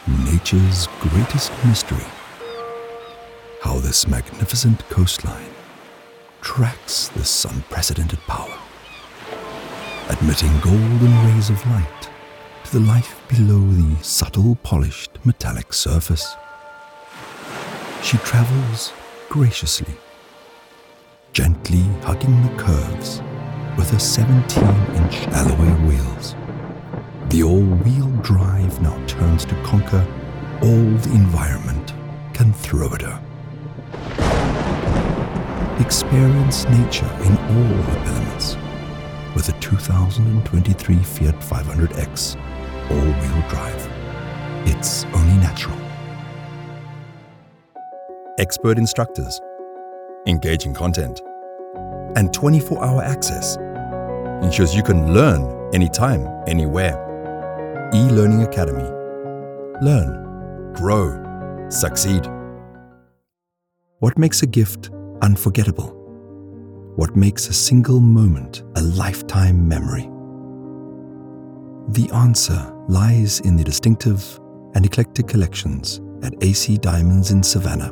nature's greatest mystery. How this magnificent coastline tracks this unprecedented power, admitting golden rays of light to the life below the subtle polished metallic surface. She travels graciously, gently hugging the curves with her 17-inch alloy wheels. The all-wheel drive now turns to conquer all the environment can throw at her. Experience nature in all her elements with the 2023 Fiat 500X all-wheel drive. It's only natural. Expert instructors, engaging content, and 24-hour access ensures you can learn anytime, anywhere. E-Learning Academy. Learn, grow, succeed. What makes a gift unforgettable? What makes a single moment a lifetime memory? The answer lies in the distinctive and eclectic collections at AC Diamonds in Savannah.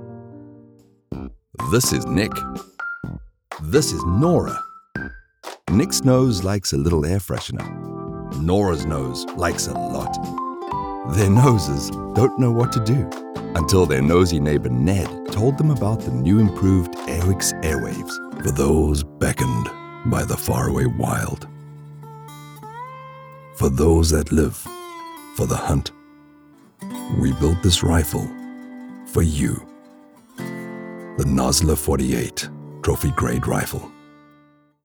This is Nick. This is Nora. Nick's nose likes a little air freshener. Nora's nose likes a lot. Their noses don't know what to do until their nosy neighbor Ned told them about the new improved Airwix Airwaves for those beckoned by the faraway wild. For those that live for the hunt. We built this rifle for you. The Nosler 48 trophy grade rifle.